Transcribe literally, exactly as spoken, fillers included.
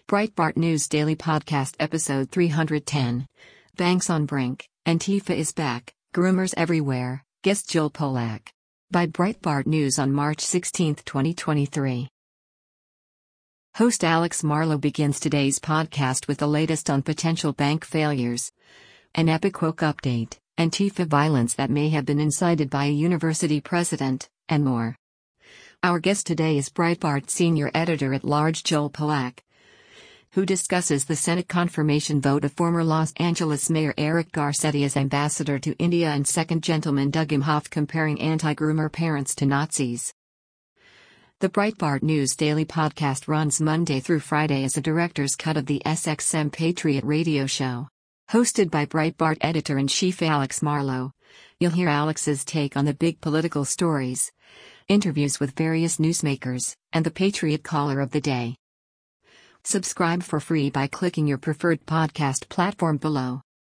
Breitbart News Daily Podcast Episode three ten. Banks on Brink, Antifa is back, groomers everywhere, guest Jill Pollack. By Breitbart News on March sixteenth, twenty twenty-three. Host Alex Marlow begins today's podcast with the latest on potential bank failures, an epic woke update, Antifa violence that may have been incited by a university president, and more. Our guest today is Breitbart senior editor-at-large Jill Pollack, who discusses the Senate confirmation vote of former Los Angeles Mayor Eric Garcetti as ambassador to India and Second Gentleman Doug Imhoff comparing anti-groomer parents to Nazis. The Breitbart News Daily Podcast runs Monday through Friday as a director's cut of the S X M Patriot radio show. Hosted by Breitbart editor-in-chief Alex Marlow, you'll hear Alex's take on the big political stories, interviews with various newsmakers, and the Patriot Caller of the Day. Subscribe for free by clicking your preferred podcast platform below.